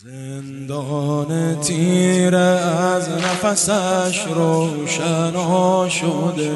زندان تیره از نفسش روشنا شده،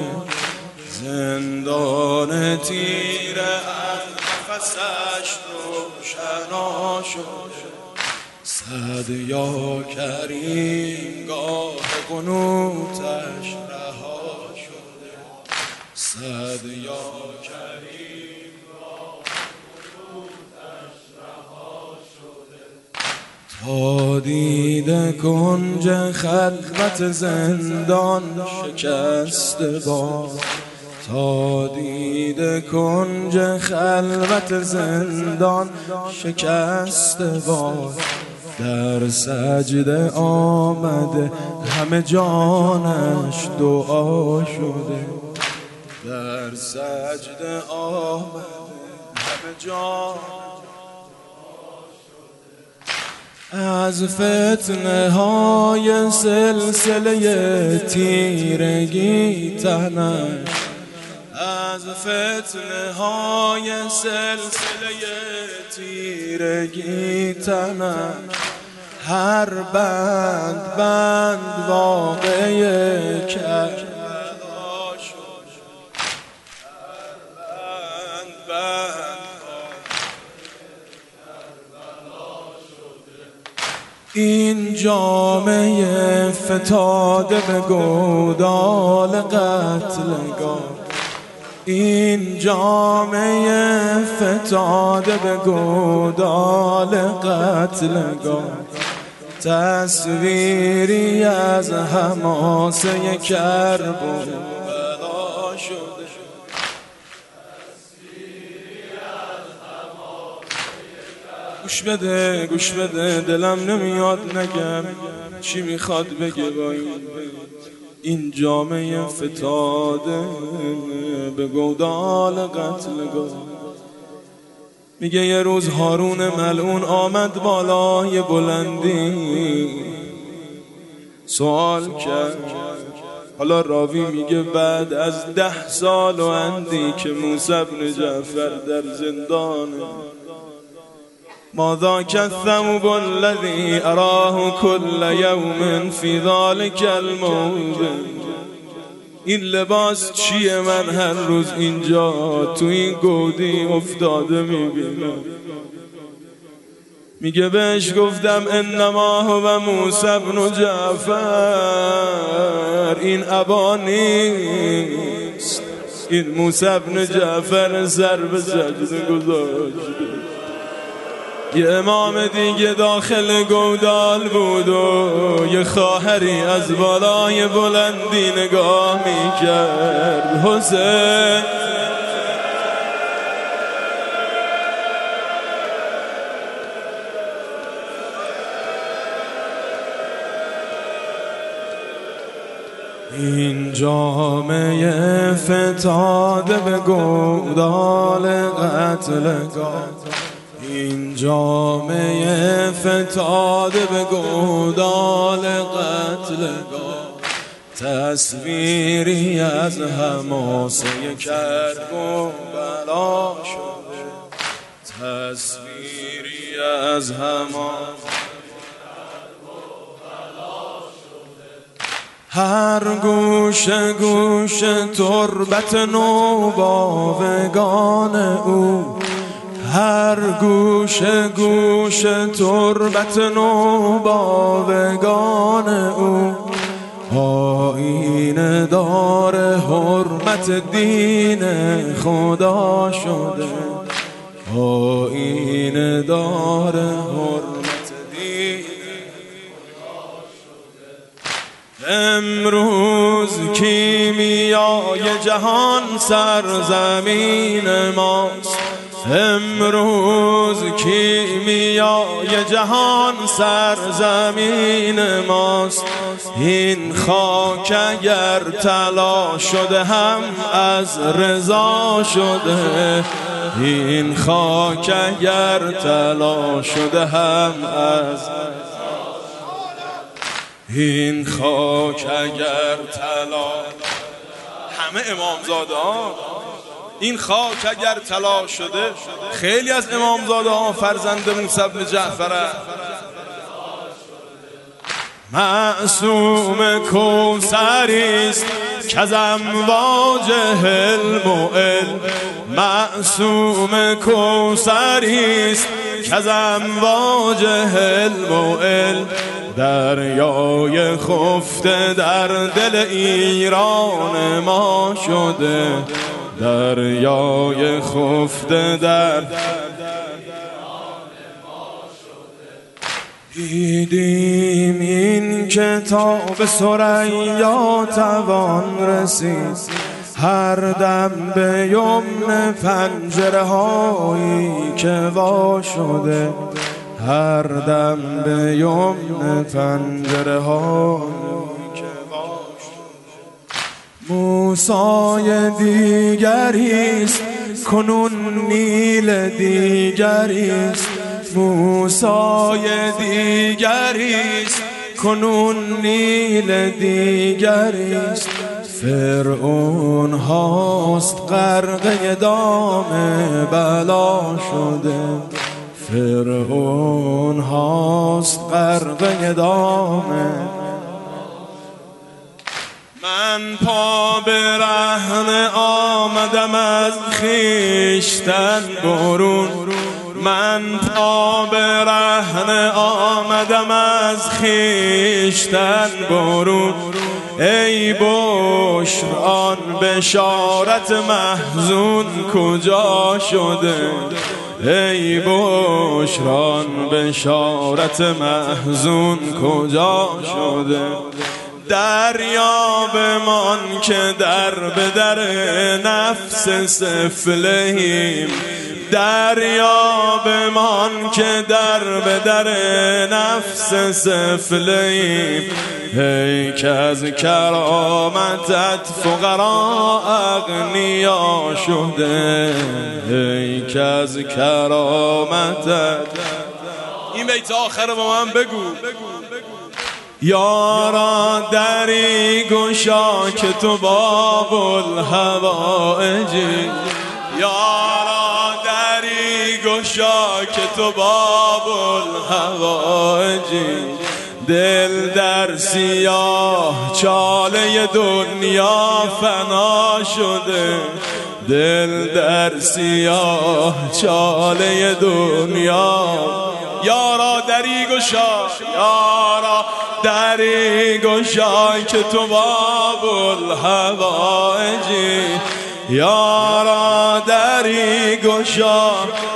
زندان تیره از نفسش روشنا شده. صد یا کریم گاه قنوتش رها شده، صد یا کریم گاه قنوتش رها شده. تا دیده کنج خلوت زندان شکسته باد، تا دیده کنج خلوت زندان شکسته باد. در سجده آمده همه جانش دعا شده، در سجده آمده همه جانش دعا شده. از فتنه های سلسله تیرگی تنش، از فتنه های سلسله تیرگی تنش. هر بند بند واقعی کربلا شد، هر بند بند کربلا شده. این جامعه فتاده به گودال قتلگاه، این جامعه فتاده به گودال قتلگاه. تصویری از حماسه کربلا شده، تصویری از حماسه کربلا. گوش بده دلم نمیاد نگم چی میخواد بگه با این جامعه فتاده به گودال قتلگاه. میگه یه روز هارون ملعون آمد بالای بلندی، سوال کرد. حالا راوی میگه بعد از 10 سال و اندی که موسی بن جعفر در زندانه. ماذا الثوب الذي اراه كل يوم في ذلك الموضع. این لباس چیه من هر روز اینجا تو این گودی افتاده میبینم. میگه بهش گفتم انما هو موسی بن جعفر، این عبا نیست، این موسی بن جعفر سر به سجده گذاشته. یه امام دیگه داخل گودال بود و یه خواهری از بالای بلندی نگاه میکرد. حسین این جامعه فتاده به گودال قتلگاه، این جامعه فتاده به گودال قتلگاه. تصویری از حماسه کربلا شده، تصویری از حماسه کربلا شده. هر گوشه گوشه تربت نوباوگان او، هر گوشه گوشه تربت نوباوگان او. آیین دار حرمت دین خدا شده، آیین دار حرمت دین خدا شده. امروز کیمیای جهان سرزمین ماست، امروز کیمیای جهان سرزمین ماست. این خاک اگر طلا شده هم از رضا شده، این خاک اگر طلا شده هم از این خاک اگر طلا. همه امامزاده ها این خاک اگر طلا شده، خیلی از امامزاده ها فرزند موسی بن جعفر معصوم کوثریست کز امواج حلم و علم، معصوم کوثریست کز امواج حلم و علم، دریای خفته در دل ایران ما شده، دریای خفته در دیدیم این کتاب ثریا توان رسید، هر دم به یمن پنجره هایی که وا شده، هر دم به یمن پنجره هایی که وا شده. موسی دیگریست کنون نیل دیگریست، موسی دیگریست کنون نیل دیگریست، فرعون هاست غرقه دام بلا شده، فرعون هاست غرقه دام. من پا به رهن آمدم از خویشتن برون، من پا به رهن آمدم از خویشتن برون، ای بشر آن بشارت محزون کجا شده، ای بشر آن بشارت محزون کجا شده. دریا بمان که در به در نفس سفلهیم، دریا بمان که در به در نفس سفلهیم، ای که از کرامتت فقرا اغنیا شده، ای که از کرامتت. این بیت آخر با من بگو. یارا دری گشا که تو باب الحوائجی، یارا دری گشا که تو باب الحوائجی، دل در سیاه چاله دنیا فنا شده، دل در سیاه چاله دنیا. یارا دری گشا، یارا دری گشا که تو باب الحوائجی، یارا دری گشا